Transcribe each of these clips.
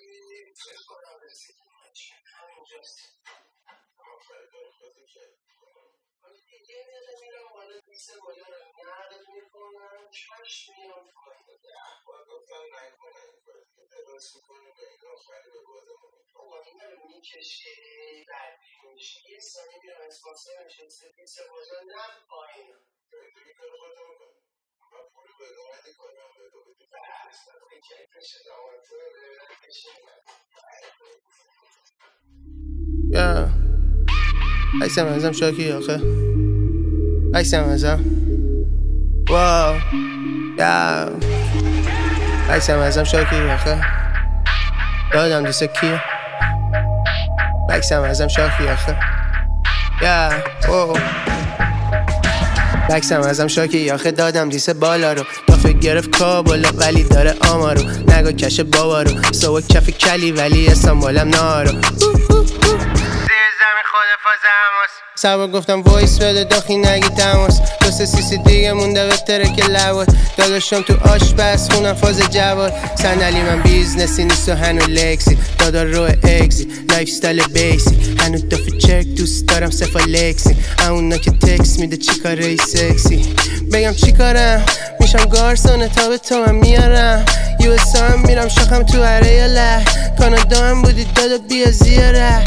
خیلی خودم رسیدیم همینجاست. اما خیلی خودی که یه دقیقه میرم بالا دیسه بالا رو نقل میکنم کش میام پایین باید گفتم نکنه این کاری که درست میکنیم به این آخری به بادمون بابا این رو میکشه بدبی میشه یه ثانی میرم اسپاسه نشسته دیسه بالا نقل پایین تو این کار خودمون کنم و پولی به دومدی کنم به دو بدی بحث نکنی که کشه دامتون رو ببینم کشه عکسم ازم شاکی آخه عکسم ازم واو عکسم ازم شاکی آخه دادم دیسه کیه عکسم ازم شاکی آخه عکسم ازم شاکی آخه دادم دیسه بالا رو دافه گرفت کابلا ولی داره آمارو نگاه کش بابا رو سوا کف کلی ولی استانبولم نارو خود فاز هماس سبا گفتم وایس بده داخی نگی تماس دوست سیسی دیگه مونده بهتره که لواد داداشم تو آشپز خونم فاز جواد صندلی من بیزنسی نیست و هنو لکسی دادا رو اگزی لایف ستایل بیسی هنو دافی چک دوست دارم صفا لکسی اونا که تکس میده چی کاره ای سکسی بگم چی کارم میشم گارسونه تا به تو من میارم یو اس هم میرم شاخم تو هره یا له کانادا هم بودی دادا بیا زیاره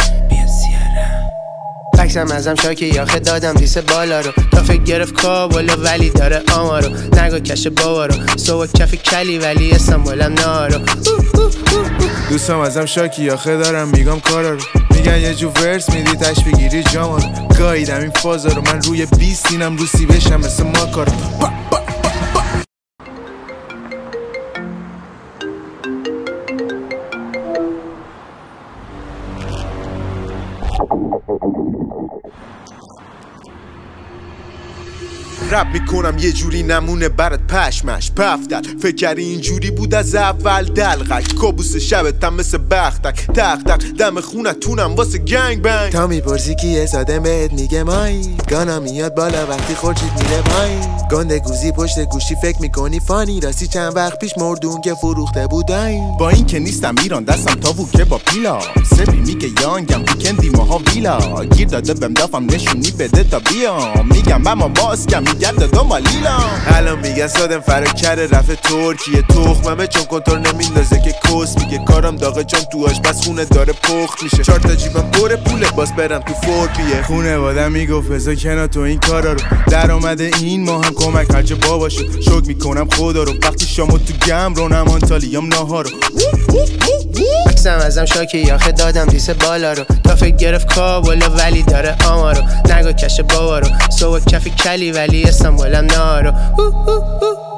عکسم ازم شاکی آخه دادم دیسه بالا رو دافه گرفت کابلا ولی داره آمارو نگاه کش بابا رو سوا کف کلی ولی استانبولم نارو دوستم ازم شاکی آخه دارم میگم کارا رو میگن یه جو ورس میدی تش بگیری جاما رو گاییدم این فازا رو من روی 20 اینم روسی بشم مثل ما کارو رپ میکنم یه جوری نمونه برات پشمش پفتر فکر کردی اینجوری بود از اول دلقک کابوس شبتم مثل بختک تق تق دم خونتونم واسه گنگ بنگ تا میپرسی کیه سادم بهت میگه مایی گانا میاد بالا وقتی خورشید میره پایین گنده گوزی پشت گوشی فکر میکنی فانی راستی چند وقت پیش مردون که فروخته بودن با این که نیستم ایران دستم تا ووکه با پیلا سبی میگه یانگم ویکندی ماها ویلا گیر داده بهم دافم نشونی بده تا بیام میگم اما باسکم گرد دنبالیلا الان میگن سادم فراکره رفت ترکیه تخممه چون کنترل نمیندازه که کس میگه کارم داغه چون تو آشپز خونه داره پخت میشه 4 تا جیبم پر پوله باز برم تو فورپیه خونه وادم میگفت بذار کنار تو این کارا رو در اومده این ماه هم کمک هرچه بابا شد شک میکنم خدا رو وقتی شما تو گم رو نمان تالیام ناهارو عکسم ازم شاکی آخه دادم دیسه بالا رو دافه گرفت کابلا ولی داره آمارو نگاه کش بابا رو سوا کف کلی ولی استانبولم نارو